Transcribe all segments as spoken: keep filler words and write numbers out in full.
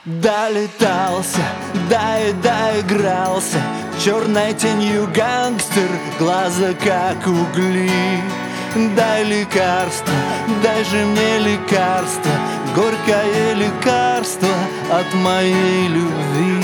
Долетался, да и доигрался, черной тенью гангстер, глаза как угли. Дай лекарство, дай же мне лекарство, горькое лекарство от моей любви.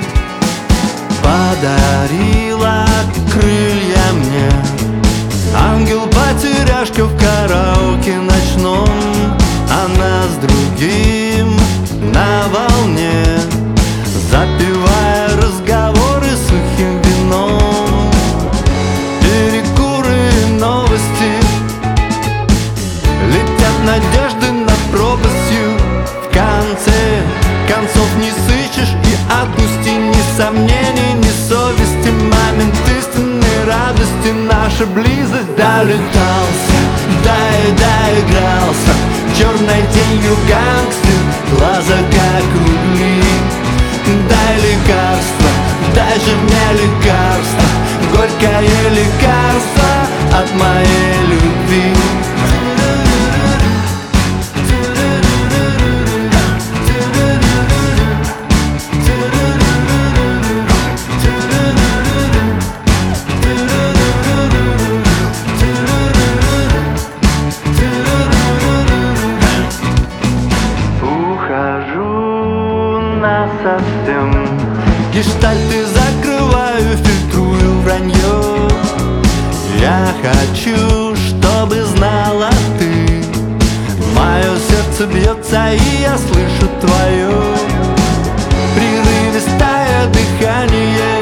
Подарила крылья мне ангел-потеряшка в караоке ночном. Она с другим на волне, запивая разговоры сухим вином. Перекуры и новости, летят надежды над пропастью. В конце концов не сыщешь и отпусти ни сомнений, ни совести. Момент истинной радости, наша близость. Долетался, да и доигрался, черной тенью гангстер, глаза как угли. Дай лекарство, дай же мне лекарство, горькое лекарство от моей любви. Совсем гештальты закрываю, фильтрую вранье. Я хочу, чтобы знала ты, мое сердце бьется, и я слышу твое прерывистое дыхание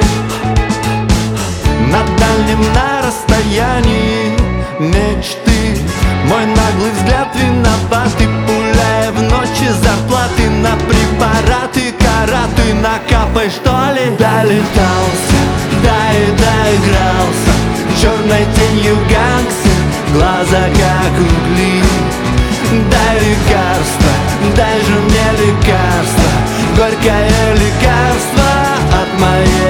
на дальнем, на расстоянии мечты. Мой наглый взгляд виноватый, пуляя в ночи зарплаты на препараты, караты накапай, что ли. Долетался, да и доигрался, черной тенью гангстер, глаза как угли. Дай лекарство, дай же мне лекарство, горькое лекарство от моей